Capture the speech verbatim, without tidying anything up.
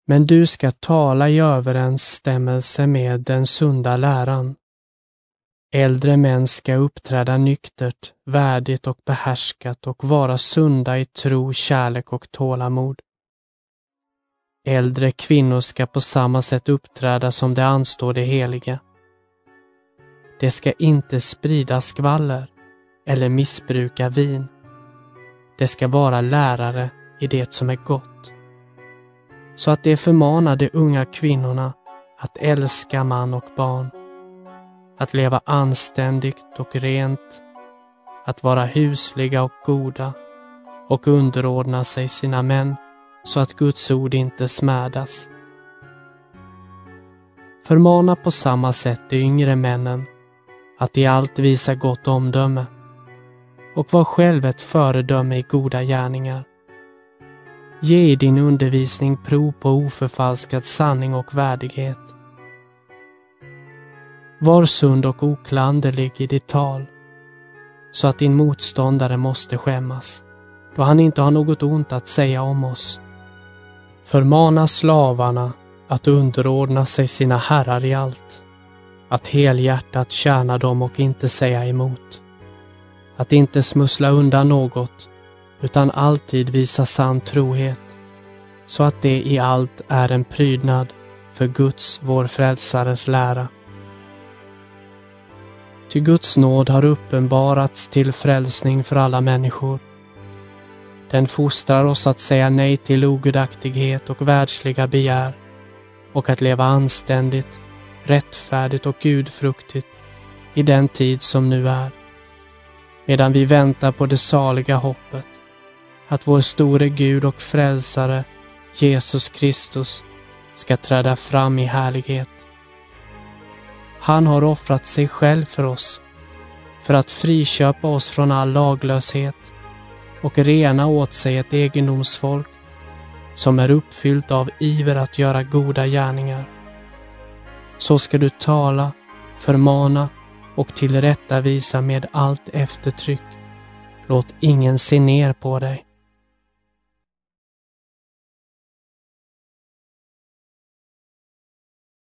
Men du ska tala i överensstämmelse med den sunda läran. Äldre män ska uppträda nyktert, värdigt och behärskat och vara sunda i tro, kärlek och tålamod. Äldre kvinnor ska på samma sätt uppträda som det anstår det heliga. Det ska inte sprida skvaller eller missbruka vin. Det ska vara lärare i det som är gott. Så att det förmanar de unga kvinnorna att älska man och barn. Att leva anständigt och rent. Att vara husliga och goda. Och underordna sig sina män så att Guds ord inte smädas. Förmana på samma sätt de yngre männen att i allt visa gott omdöme. Och var själv ett föredöme i goda gärningar. Ge i din undervisning prov på oförfalskad sanning och värdighet. Var sund och oklanderlig i ditt tal, så att din motståndare måste skämmas, då han inte har något ont att säga om oss. Förmana slavarna att underordna sig sina herrar i allt, att helhjärtat tjäna dem och inte säga emot, att inte smussla undan något, utan alltid visa sann trohet, så att det i allt är en prydnad för Guds, vår frälsares lära. Ty Guds nåd har uppenbarats till frälsning för alla människor. Den fostrar oss att säga nej till ogudaktighet och världsliga begär och att leva anständigt, rättfärdigt och gudfruktigt i den tid som nu är, medan vi väntar på det saliga hoppet, att vår store Gud och frälsare, Jesus Kristus, ska träda fram i härlighet. Han har offrat sig själv för oss, för att friköpa oss från all laglöshet och rena åt sig ett egendomsfolk som är uppfyllt av iver att göra goda gärningar. Så ska du tala, förmana och tillrättavisa med allt eftertryck. Låt ingen se ner på dig.